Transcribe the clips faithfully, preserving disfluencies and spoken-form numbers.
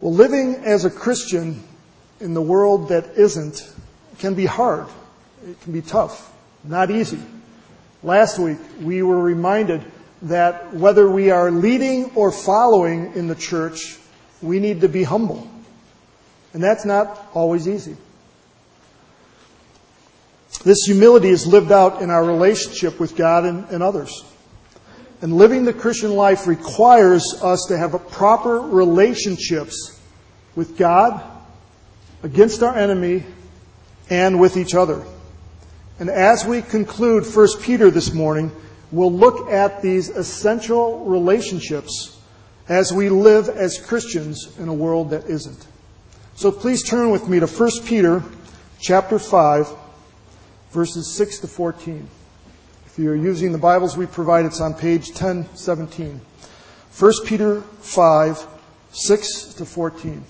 Well, living as a Christian in the world that isn't can be hard. It can be tough, not easy. Last week, we were reminded that whether we are leading or following in the church, we need to be humble. And that's not always easy. This humility is lived out in our relationship with God and, and others. And living the Christian life requires us to have a proper relationships with God, against our enemy, and with each other. And as we conclude First Peter this morning, we'll look at these essential relationships as we live as Christians in a world that isn't. So please turn with me to First Peter chapter five, verses six to fourteen. If you're using the Bibles we provide, it's on page ten seventeen. First Peter five, six to fourteen.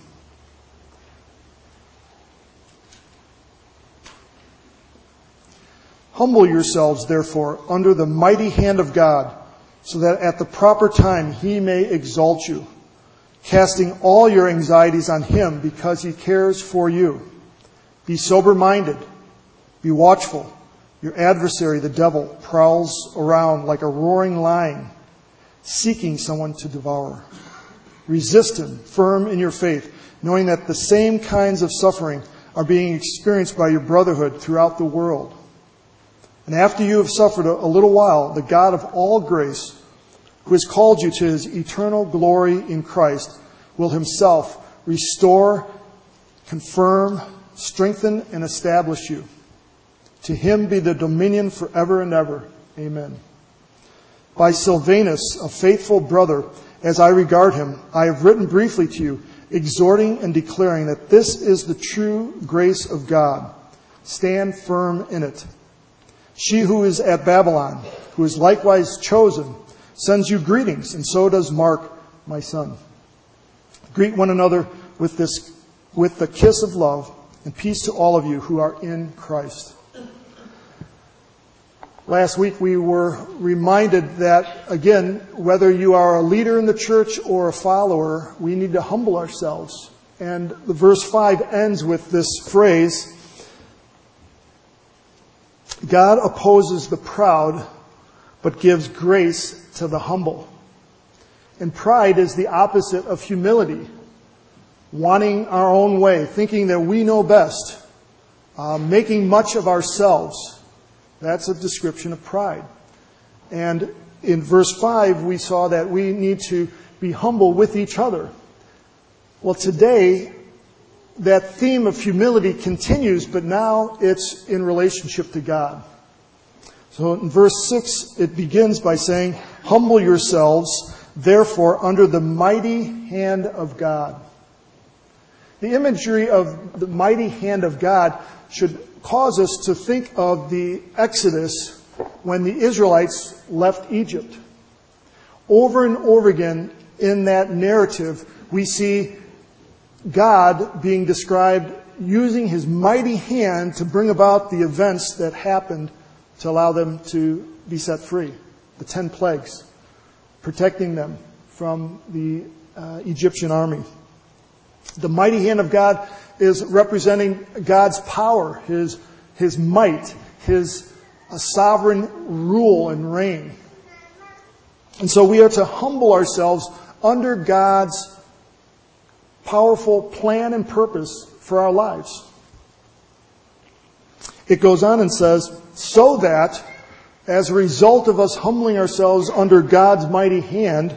Humble yourselves, therefore, under the mighty hand of God, so that at the proper time He may exalt you, casting all your anxieties on Him because He cares for you. Be sober-minded. Be watchful. Your adversary, the devil, prowls around like a roaring lion, seeking someone to devour. Resist him, firm in your faith, knowing that the same kinds of suffering are being experienced by your brotherhood throughout the world. And after you have suffered a little while, the God of all grace, who has called you to His eternal glory in Christ, will Himself restore, confirm, strengthen, and establish you. To Him be the dominion forever and ever. Amen. By Silvanus, a faithful brother, as I regard him, I have written briefly to you, exhorting and declaring that this is the true grace of God. Stand firm in it. She who is at Babylon, who is likewise chosen, sends you greetings, and so does Mark, my son. Greet one another with this, with the kiss of love, and peace to all of you who are in Christ. Last week we were reminded that, again, whether you are a leader in the church or a follower, we need to humble ourselves. And the verse five ends with this phrase, God opposes the proud, but gives grace to the humble. And pride is the opposite of humility. Wanting our own way, thinking that we know best, uh, making much of ourselves. That's a description of pride. And in verse five, we saw that we need to be humble with each other. Well, today, that theme of humility continues, but now it's in relationship to God. So in verse six, it begins by saying, humble yourselves, therefore, under the mighty hand of God. The imagery of the mighty hand of God should cause us to think of the Exodus when the Israelites left Egypt. Over and over again in that narrative, we see God being described using His mighty hand to bring about the events that happened to allow them to be set free. The ten plagues, protecting them from the uh, Egyptian army. The mighty hand of God is representing God's power, His, His might, His uh, sovereign rule and reign. And so we are to humble ourselves under God's powerful plan and purpose for our lives. It goes on and says, so that as a result of us humbling ourselves under God's mighty hand,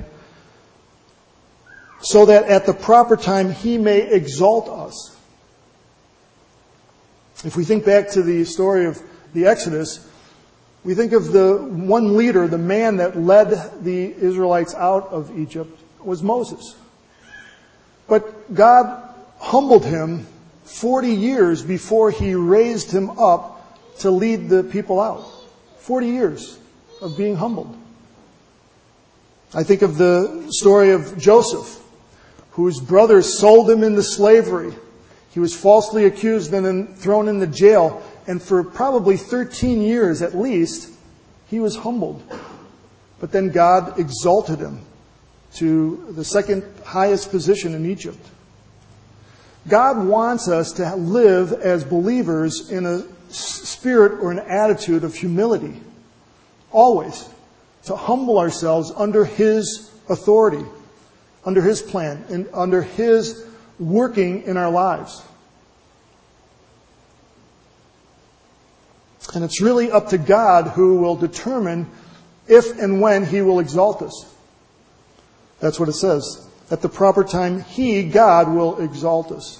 so that at the proper time He may exalt us. If we think back to the story of the Exodus, we think of the one leader, the man that led the Israelites out of Egypt, was Moses. But God humbled him forty years before He raised him up to lead the people out. Forty years of being humbled. I think of the story of Joseph, whose brothers sold him into slavery. He was falsely accused and then thrown into jail. And for probably thirteen years at least, he was humbled. But then God exalted him to the second highest position in Egypt. God wants us to live as believers in a spirit or an attitude of humility. Always. To humble ourselves under His authority, under His plan, and under His working in our lives. And it's really up to God who will determine if and when He will exalt us. That's what it says. At the proper time, He, God, will exalt us.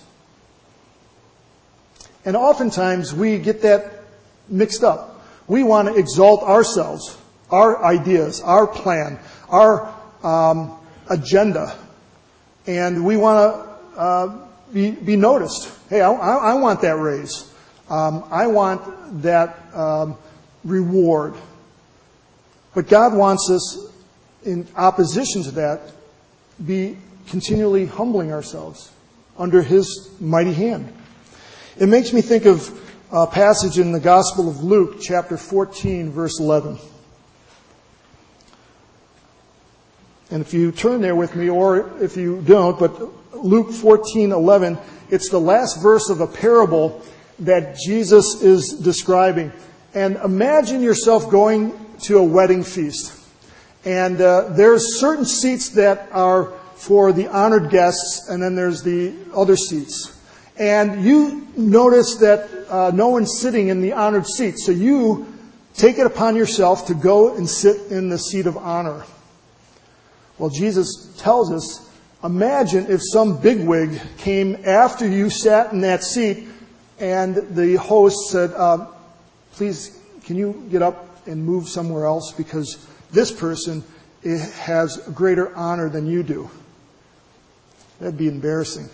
And oftentimes we get that mixed up. We want to exalt ourselves, our ideas, our plan, our um, agenda. And we want to uh, be, be noticed. Hey, I, I want that raise. Um, I want that um, reward. But God wants us, in opposition to that, be continually humbling ourselves under His mighty hand. It makes me think of a passage in the Gospel of Luke, chapter fourteen, verse eleven. And if you turn there with me, or if you don't, but Luke fourteen eleven, it's the last verse of a parable that Jesus is describing. And imagine yourself going to a wedding feast. And uh, there's certain seats that are for the honored guests, and then there's the other seats. And you notice that uh, no one's sitting in the honored seat, so you take it upon yourself to go and sit in the seat of honor. Well, Jesus tells us, imagine if some bigwig came after you sat in that seat, and the host said, uh, please, can you get up and move somewhere else, because this person has greater honor than you do. That'd be embarrassing.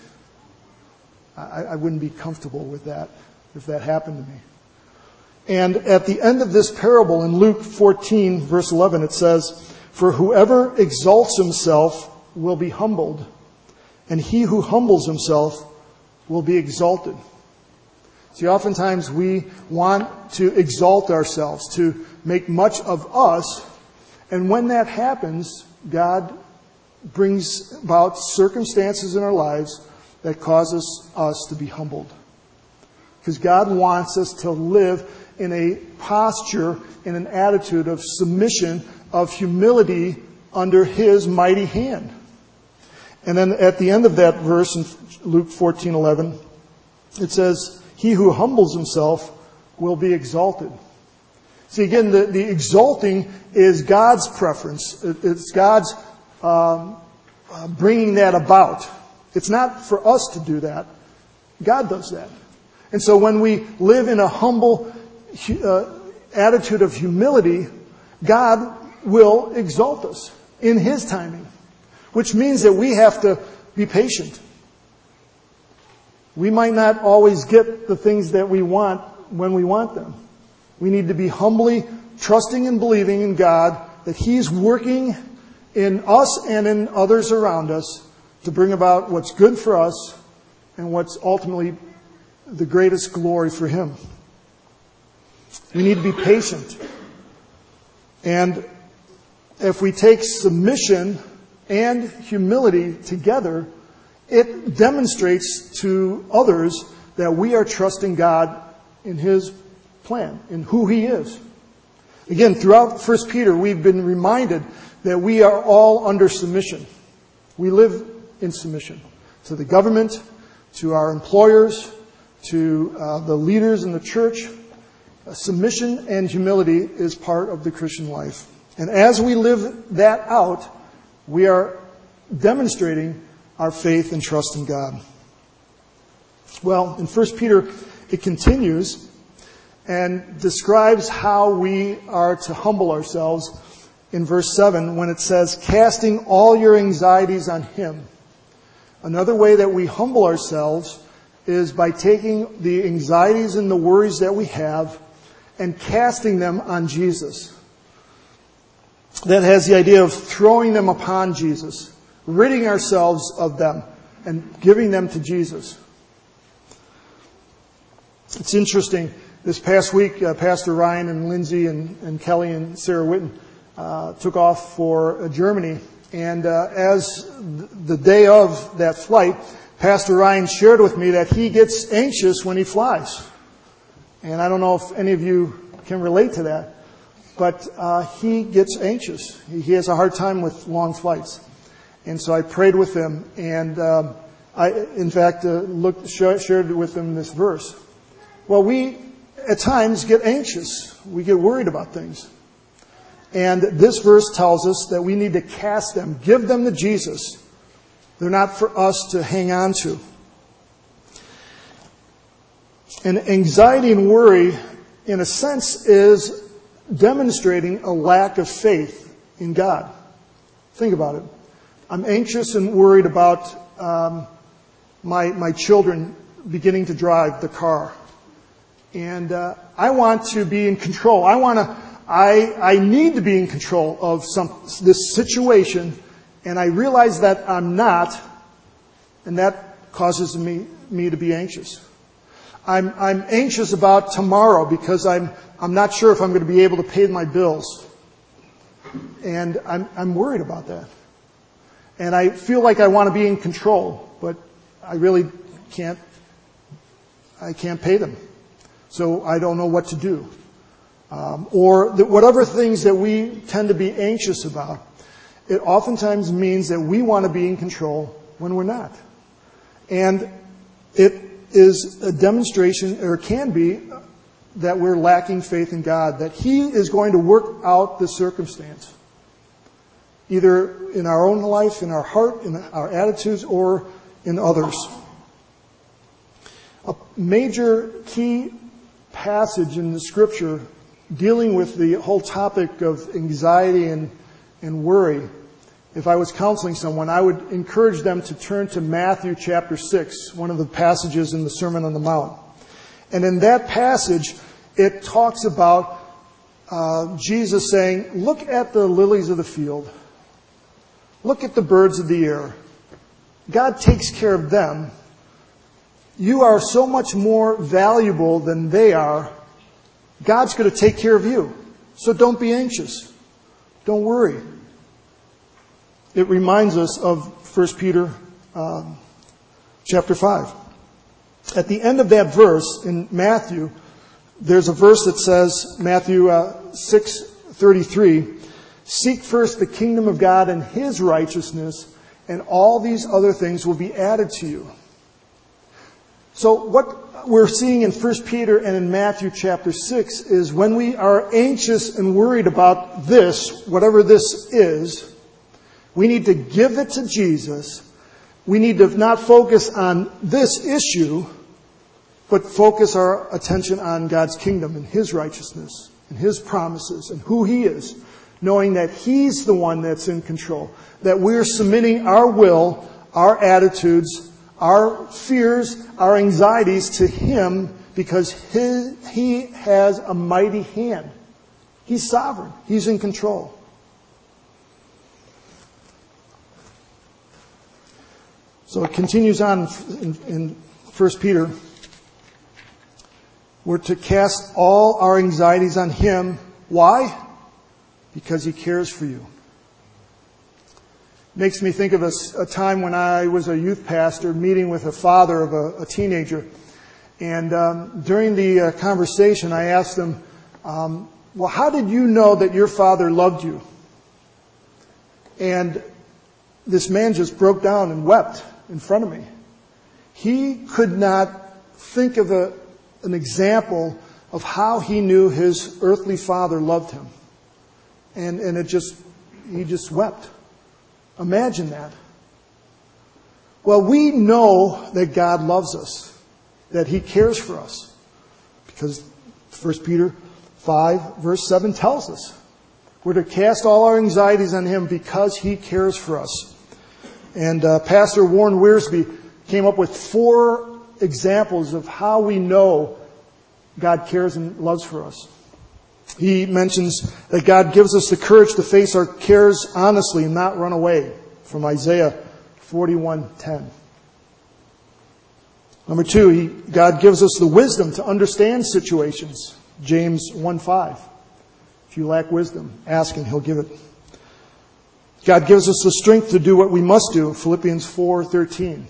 I, I wouldn't be comfortable with that if that happened to me. And at the end of this parable in Luke fourteen, verse eleven, it says, for whoever exalts himself will be humbled, and he who humbles himself will be exalted. See, oftentimes we want to exalt ourselves, to make much of us, and when that happens, God brings about circumstances in our lives that causes us to be humbled. Because God wants us to live in a posture, in an attitude of submission, of humility under His mighty hand. And then at the end of that verse in Luke fourteen eleven, it says, he who humbles himself will be exalted. See, again, the, the exalting is God's preference. It, it's God's um, uh, bringing that about. It's not for us to do that. God does that. And so when we live in a humble uh, attitude of humility, God will exalt us in His timing, which means that we have to be patient. We might not always get the things that we want when we want them. We need to be humbly trusting and believing in God that He's working in us and in others around us to bring about what's good for us and what's ultimately the greatest glory for Him. We need to be patient. And if we take submission and humility together, it demonstrates to others that we are trusting God in His plan, in who He is. Again, throughout First Peter, we've been reminded that we are all under submission. We live in submission to the government, to our employers, to uh, the leaders in the church. Uh, submission and humility is part of the Christian life. And as we live that out, we are demonstrating our faith and trust in God. Well, in First Peter, it continues and describes how we are to humble ourselves in verse seven when it says, casting all your anxieties on Him. Another way that we humble ourselves is by taking the anxieties and the worries that we have and casting them on Jesus. That has the idea of throwing them upon Jesus, ridding ourselves of them and giving them to Jesus. It's interesting. This past week, uh, Pastor Ryan and Lindsay and, and Kelly and Sarah Witten uh, took off for uh, Germany. And uh, as the day of that flight, Pastor Ryan shared with me that he gets anxious when he flies. And I don't know if any of you can relate to that, but uh, he gets anxious. He has a hard time with long flights. And so I prayed with him, and um, I, in fact, uh, looked, shared with him this verse. Well, we at times get anxious. We get worried about things. And this verse tells us that we need to cast them, give them to Jesus. They're not for us to hang on to. And anxiety and worry, in a sense, is demonstrating a lack of faith in God. Think about it. I'm anxious and worried about um, my my children beginning to drive the car. And uh, I want to be in control. I want to. I I need to be in control of some this situation, and I realize that I'm not, and that causes me me to be anxious. I'm I'm anxious about tomorrow because I'm I'm not sure if I'm going to be able to pay my bills, and I'm I'm worried about that. And I feel like I want to be in control, but I really can't. I can't pay them, so I don't know what to do. Um, or the, whatever things that we tend to be anxious about, it oftentimes means that we want to be in control when we're not. And it is a demonstration, or can be, that we're lacking faith in God, that He is going to work out the circumstance, either in our own life, in our heart, in our attitudes, or in others. A major key passage in the Scripture dealing with the whole topic of anxiety and, and worry, if I was counseling someone, I would encourage them to turn to Matthew chapter six, one of the passages in the Sermon on the Mount. And in that passage, it talks about uh, Jesus saying, look at the lilies of the field. Look at the birds of the air. God takes care of them. You are so much more valuable than they are. God's going to take care of you. So don't be anxious. Don't worry. It reminds us of First Peter um, chapter five. At the end of that verse in Matthew, there's a verse that says, Matthew uh, six thirty-three, seek first the kingdom of God and His righteousness, and all these other things will be added to you. So what we're seeing in First Peter and in Matthew chapter six is when we are anxious and worried about this, whatever this is, we need to give it to Jesus. We need to not focus on this issue, but focus our attention on God's kingdom and His righteousness and His promises and who He is, knowing that He's the one that's in control, that we're submitting our will, our attitudes, our fears, our anxieties to Him because his, He has a mighty hand. He's sovereign. He's in control. So it continues on in, in First Peter. We're to cast all our anxieties on Him. Why? Because He cares for you. Makes me think of a, a time when I was a youth pastor meeting with a father of a, a teenager. And um, during the uh, conversation, I asked him, um, well, how did you know that your father loved you? And this man just broke down and wept in front of me. He could not think of a, an example of how he knew his earthly father loved him. And, and it just, he just wept. Imagine that. Well, we know that God loves us, that He cares for us, because First Peter five, verse seven tells us we're to cast all our anxieties on Him because He cares for us. And uh, Pastor Warren Wiersbe came up with four examples of how we know God cares and loves for us. He mentions that God gives us the courage to face our cares honestly and not run away, from Isaiah forty-one ten. Number two, he, God gives us the wisdom to understand situations, James one five. If you lack wisdom, ask and He'll give it. God gives us the strength to do what we must do, Philippians four thirteen.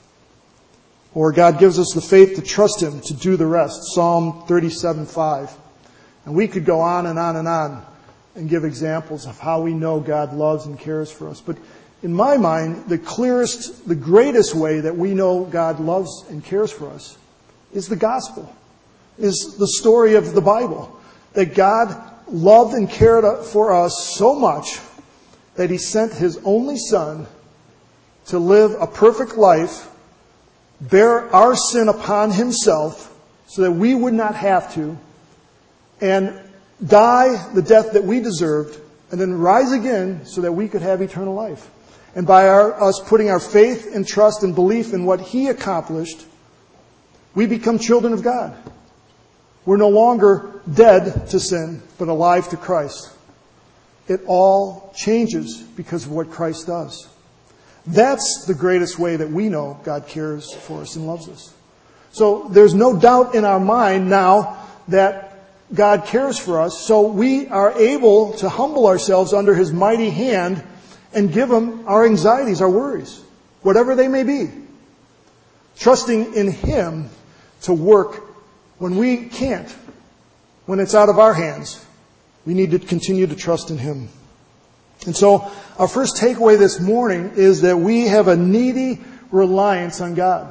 Or God gives us the faith to trust Him to do the rest, Psalm thirty-seven five. And we could go on and on and on and give examples of how we know God loves and cares for us. But in my mind, the clearest, the greatest way that we know God loves and cares for us is the gospel, is the story of the Bible. That God loved and cared for us so much that He sent His only Son to live a perfect life, bear our sin upon Himself so that we would not have to, and die the death that we deserved, and then rise again so that we could have eternal life. And by our, us putting our faith and trust and belief in what He accomplished, we become children of God. We're no longer dead to sin, but alive to Christ. It all changes because of what Christ does. That's the greatest way that we know God cares for us and loves us. So there's no doubt in our mind now that God cares for us, so we are able to humble ourselves under His mighty hand and give Him our anxieties, our worries, whatever they may be. Trusting in Him to work when we can't, when it's out of our hands. We need to continue to trust in Him. And so our first takeaway this morning is that we have a needy reliance on God.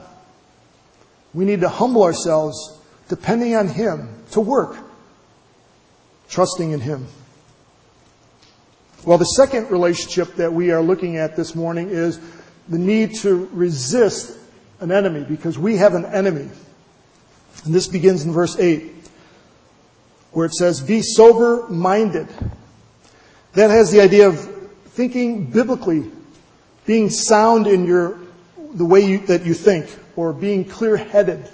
We need to humble ourselves, depending on Him, to work, trusting in Him. Well, the second relationship that we are looking at this morning is the need to resist an enemy, because we have an enemy. And this begins in verse eight, where it says, "Be sober-minded." That has the idea of thinking biblically, being sound in your the way you, that you think, or being clear-headed.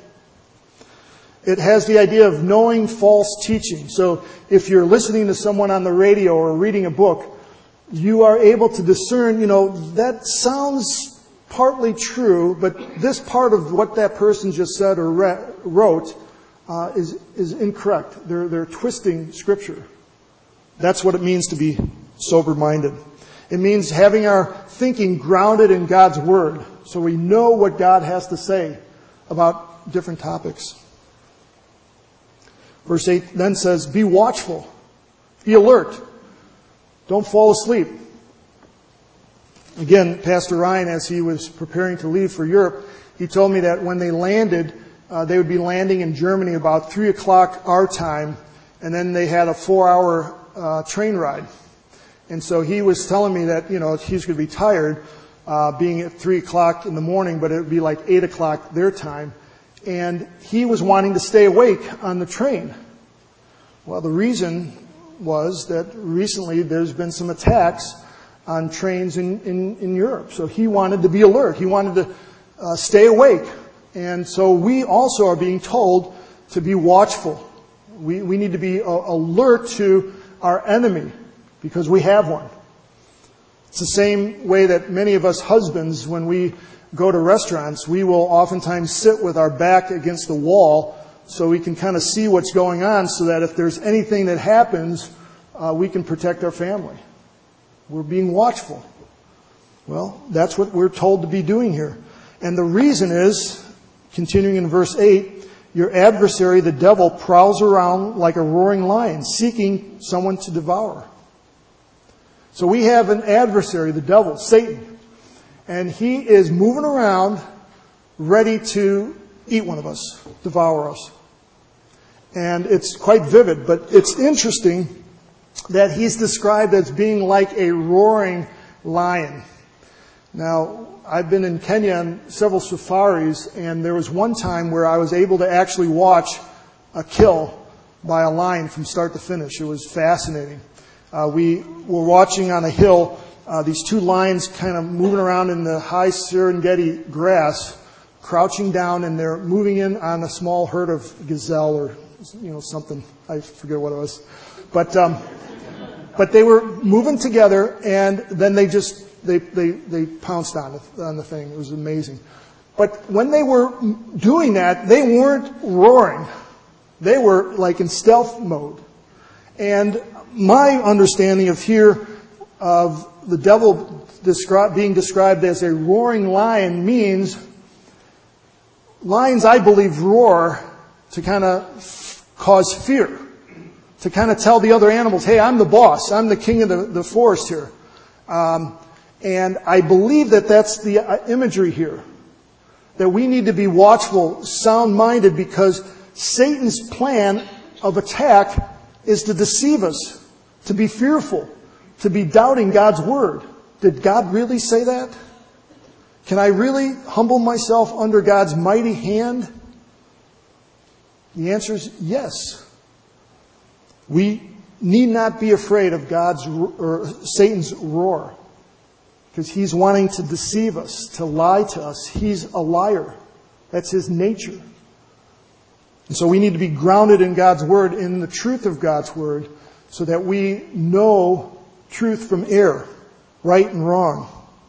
It has the idea of knowing false teaching. So if you're listening to someone on the radio or reading a book, you are able to discern, you know, that sounds partly true, but this part of what that person just said or re- wrote uh, is is incorrect. They're they're twisting Scripture. That's what it means to be sober-minded. It means having our thinking grounded in God's Word, so we know what God has to say about different topics. Verse eight then says, "Be watchful, be alert, don't fall asleep." Again, Pastor Ryan, as he was preparing to leave for Europe, he told me that when they landed, uh, they would be landing in Germany about three o'clock our time, and then they had a four-hour uh, train ride. And so he was telling me that, you know, he's going to be tired uh, being at three o'clock in the morning, but it would be like eight o'clock their time. And he was wanting to stay awake on the train. Well, the reason was that recently there's been some attacks on trains in, in, in Europe. So he wanted to be alert. He wanted to uh, stay awake. And so we also are being told to be watchful. We, we need to be uh, alert to our enemy, because we have one. It's the same way that many of us husbands, when we go to restaurants, we will oftentimes sit with our back against the wall so we can kind of see what's going on, so that if there's anything that happens, uh, we can protect our family. We're being watchful. Well, that's what we're told to be doing here. And the reason is, continuing in verse eight, "Your adversary, the devil, prowls around like a roaring lion, seeking someone to devour." So we have an adversary, the devil, Satan. And he is moving around ready to eat one of us, devour us. And it's quite vivid, but it's interesting that he's described as being like a roaring lion. Now, I've been in Kenya on several safaris, and there was one time where I was able to actually watch a kill by a lion from start to finish. It was fascinating. Uh, we were watching on a hill uh, these two lions kind of moving around in the high Serengeti grass, crouching down, and they're moving in on a small herd of gazelle or, you know, something. I forget what it was. But um, but they were moving together, and then they just they they, they pounced on the, on the thing. It was amazing. But when they were doing that, they weren't roaring. They were like in stealth mode. And my understanding of here of the devil descri- being described as a roaring lion means lions, I believe, roar to kind of cause fear, to kind of tell the other animals, hey, I'm the boss, I'm the king of the, the forest here. Um, and I believe that that's the imagery here, that we need to be watchful, sound-minded, because Satan's plan of attack is to deceive us, to be fearful, to be doubting God's word. Did God really say that? Can I really humble myself under God's mighty hand? The answer is yes. We need not be afraid of God's or Satan's roar, because he's wanting to deceive us, to lie to us. He's a liar. That's his nature. And so we need to be grounded in God's word, in the truth of God's word, so that we know truth from error, right and wrong.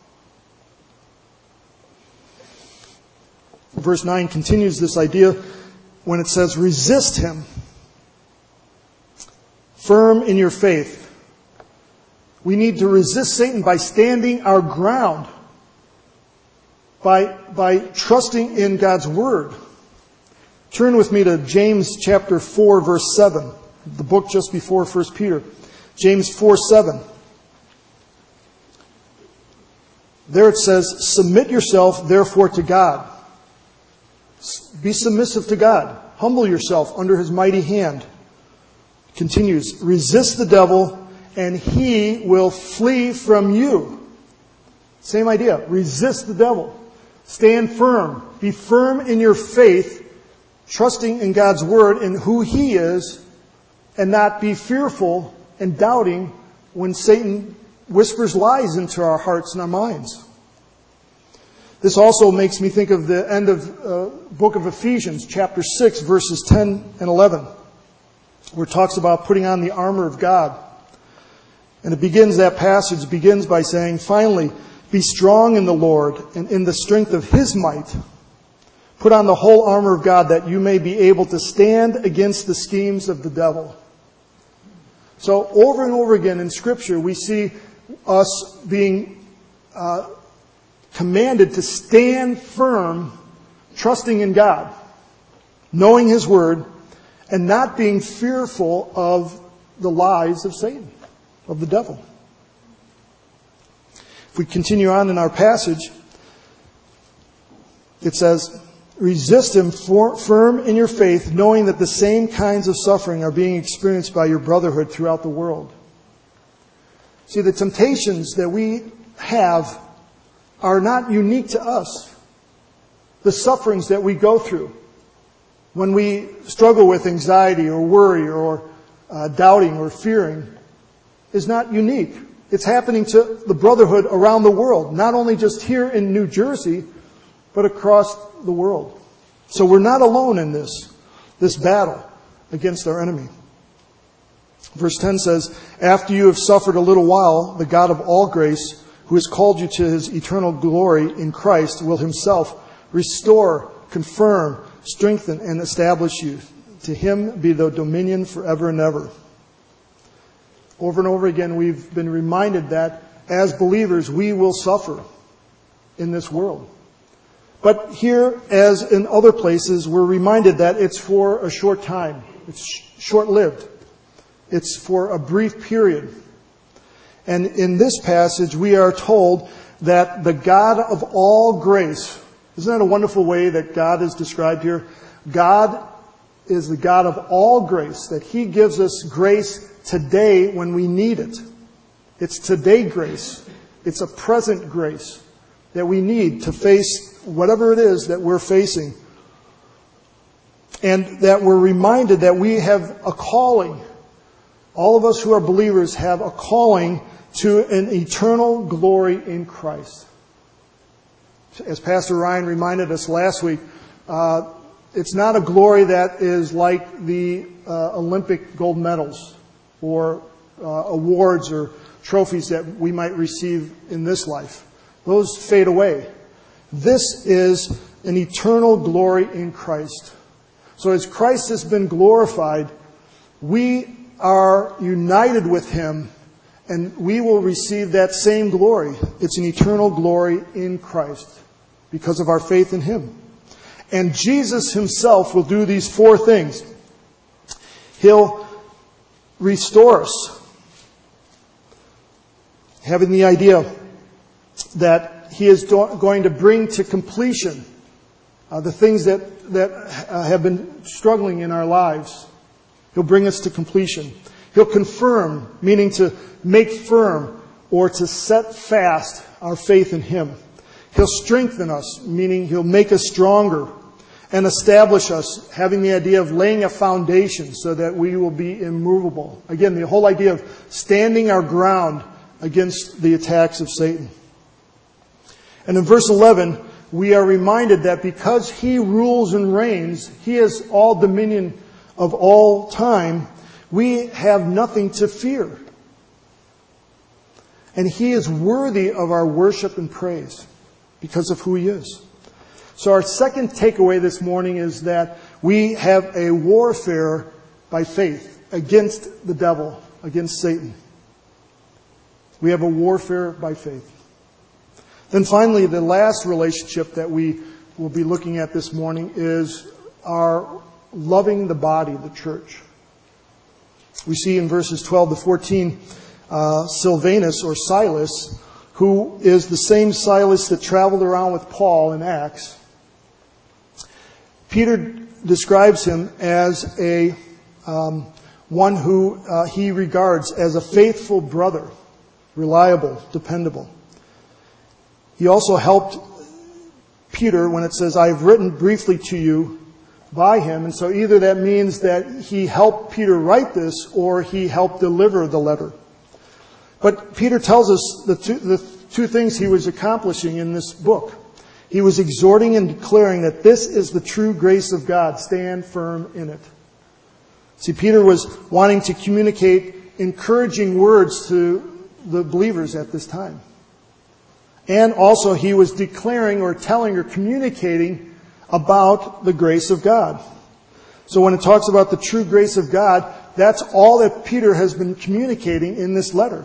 Verse nine continues this idea when it says, resist him, firm in your faith. We need to resist Satan by standing our ground, by, by trusting in God's word. Turn with me to James chapter four, verse seven, the book just before First Peter. James four seven. There it says, submit yourself therefore to God. Be submissive to God. Humble yourself under his mighty hand. Continues, resist the devil and he will flee from you. Same idea. Resist the devil. Stand firm. Be firm in your faith, trusting in God's word and who he is, and not be fearful and doubting when Satan whispers lies into our hearts and our minds. This also makes me think of the end of uh, book of Ephesians, chapter six, verses ten and eleven, where it talks about putting on the armor of God. And it begins, that passage begins by saying, finally, be strong in the Lord and in the strength of his might. Put on the whole armor of God that you may be able to stand against the schemes of the devil. So over and over again in Scripture, we see us being uh, commanded to stand firm, trusting in God, knowing his word, and not being fearful of the lies of Satan, of the devil. If we continue on in our passage, it says, resist him for, firm in your faith, knowing that the same kinds of suffering are being experienced by your brotherhood throughout the world. See, the temptations that we have are not unique to us. The sufferings that we go through when we struggle with anxiety or worry or uh, doubting or fearing is not unique. It's happening to the brotherhood around the world, not only just here in New Jersey, but across the world. So we're not alone in this, this battle against our enemy. Verse ten says, after you have suffered a little while, the God of all grace, who has called you to his eternal glory in Christ, will himself restore, confirm, strengthen, and establish you. To him be the dominion forever and ever. Over and over again, we've been reminded that as believers, we will suffer in this world. But here, as in other places, we're reminded that it's for a short time. It's short-lived. It's for a brief period. And in this passage, we are told that the God of all grace, isn't that a wonderful way that God is described here? God is the God of all grace, that he gives us grace today when we need it. It's today grace. It's a present grace that we need to face whatever it is that we're facing. And that we're reminded that we have a calling. All of us who are believers have a calling to an eternal glory in Christ. As Pastor Ryan reminded us last week, uh, it's not a glory that is like the uh, Olympic gold medals or uh, awards or trophies that we might receive in this life. Those fade away. This is an eternal glory in Christ. So as Christ has been glorified, we are united with him And we will receive that same glory. It's an eternal glory in Christ because of our faith in Him. And Jesus Himself will do these four things. He'll restore us, having the idea that He is do- going to bring to completion uh, the things that, that uh, have been struggling in our lives. He'll bring us to completion. He'll confirm, meaning to make firm or to set fast our faith in Him. He'll strengthen us, meaning He'll make us stronger, and establish us, having the idea of laying a foundation so that we will be immovable. Again, the whole idea of standing our ground against the attacks of Satan. And in verse eleven, we are reminded that because He rules and reigns, He has all dominion of all time, we have nothing to fear. And He is worthy of our worship and praise because of who He is. So our second takeaway this morning is that we have a warfare by faith against the devil, against Satan. We have a warfare by faith. Then finally, the last relationship that we will be looking at this morning is our loving the body, the church. We see in verses twelve to fourteen, uh, Silvanus or Silas, who is the same Silas that traveled around with Paul in Acts. Peter describes him as a um, one who uh, he regards as a faithful brother, reliable, dependable. He also helped Peter when it says, "I have written briefly to you by him." And so either that means that he helped Peter write this or he helped deliver the letter. But Peter tells us the two, the two things he was accomplishing in this book. He was exhorting and declaring that this is the true grace of God. Stand firm in it. See, Peter was wanting to communicate encouraging words to the believers at this time. And also he was declaring or telling or communicating about the grace of God. So when it talks about the true grace of God, that's all that Peter has been communicating in this letter.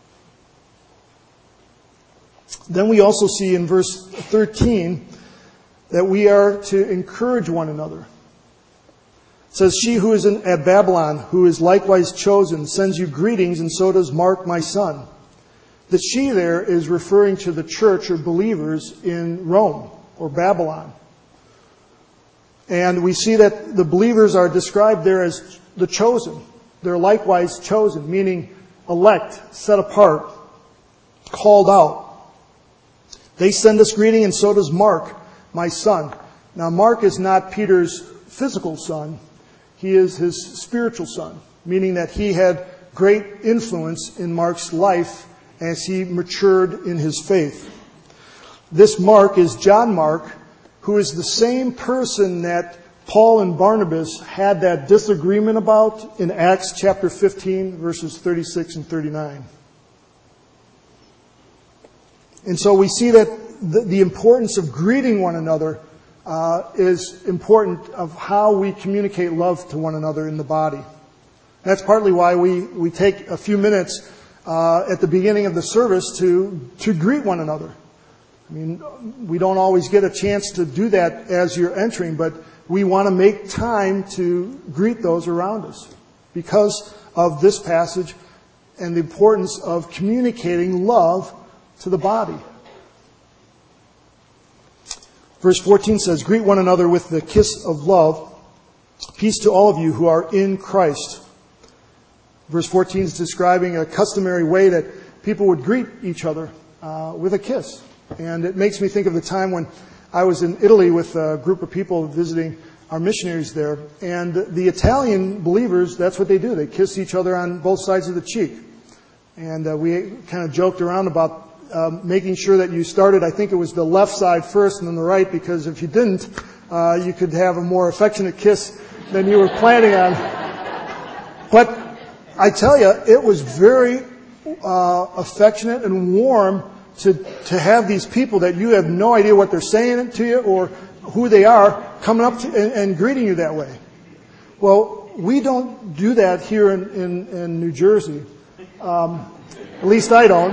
Then we also see in verse thirteen that we are to encourage one another. It says, "She who is in, at Babylon, who is likewise chosen, sends you greetings, and so does Mark, my son." The she there is referring to the church or believers in Rome or Babylon. And we see that the believers are described there as the chosen. They're likewise chosen, meaning elect, set apart, called out. They send us greeting, and so does Mark, my son. Now, Mark is not Peter's physical son. He is his spiritual son, meaning that he had great influence in Mark's life as he matured in his faith. This Mark is John Mark, who is the same person that Paul and Barnabas had that disagreement about in Acts chapter fifteen, verses thirty-six and thirty-nine. And so we see that the, the importance of greeting one another uh, is important of how we communicate love to one another in the body. That's partly why we, we take a few minutes uh, at the beginning of the service to, to greet one another. I mean, we don't always get a chance to do that as you're entering, but we want to make time to greet those around us because of this passage and the importance of communicating love to the body. Verse fourteen says, "Greet one another with the kiss of love. Peace to all of you who are in Christ." Verse fourteen is describing a customary way that people would greet each other uh, with a kiss. And it makes me think of the time when I was in Italy with a group of people visiting our missionaries there. And the Italian believers, that's what they do. They kiss each other on both sides of the cheek. And uh, we kind of joked around about um, making sure that you started, I think it was the left side first and then the right, because if you didn't, uh, you could have a more affectionate kiss than you were planning on. But I tell you, it was very uh, affectionate and warm to to have these people that you have no idea what they're saying to you or who they are coming up to and, and greeting you that way. Well, we don't do that here in, in, in New Jersey. Um, At least I don't.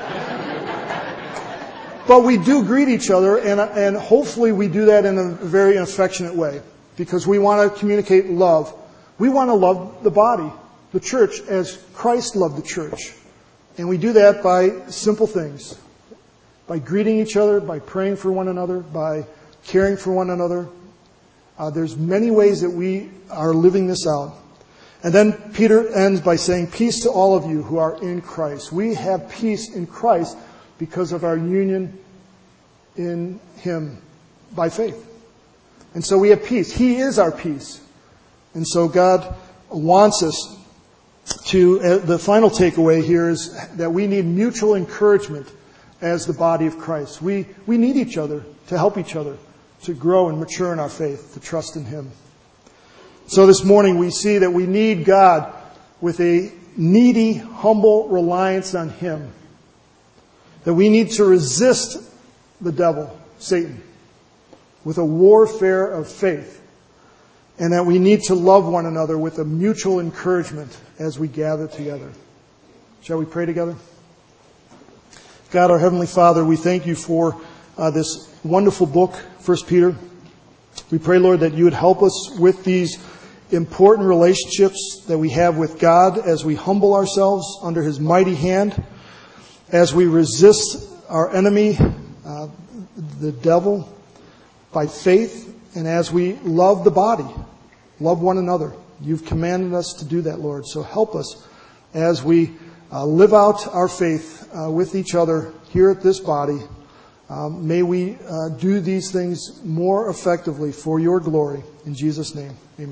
But we do greet each other, and, and hopefully we do that in a very affectionate way, because we want to communicate love. We want to love the body, the church, as Christ loved the church. And we do that by simple things. By greeting each other, by praying for one another, by caring for one another. Uh, there's many ways that we are living this out. And then Peter ends by saying, peace to all of you who are in Christ. We have peace in Christ because of our union in Him by faith. And so we have peace. He is our peace. And so God wants us to, uh, the final takeaway here is that we need mutual encouragement as the body of Christ. We, we need each other to help each other to grow and mature in our faith, to trust in Him. So this morning we see that we need God with a needy, humble reliance on Him. That we need to resist the devil, Satan, with a warfare of faith. And that we need to love one another with a mutual encouragement as we gather together. Shall we pray together? God, our Heavenly Father, we thank You for uh, this wonderful book, First Peter. We pray, Lord, that You would help us with these important relationships that we have with God as we humble ourselves under His mighty hand, as we resist our enemy, uh, the devil, by faith, and as we love the body, love one another. You've commanded us to do that, Lord. So help us as we uh, live out our faith uh, with each other here at this body. Um, may we uh, do these things more effectively for Your glory. In Jesus' name, amen.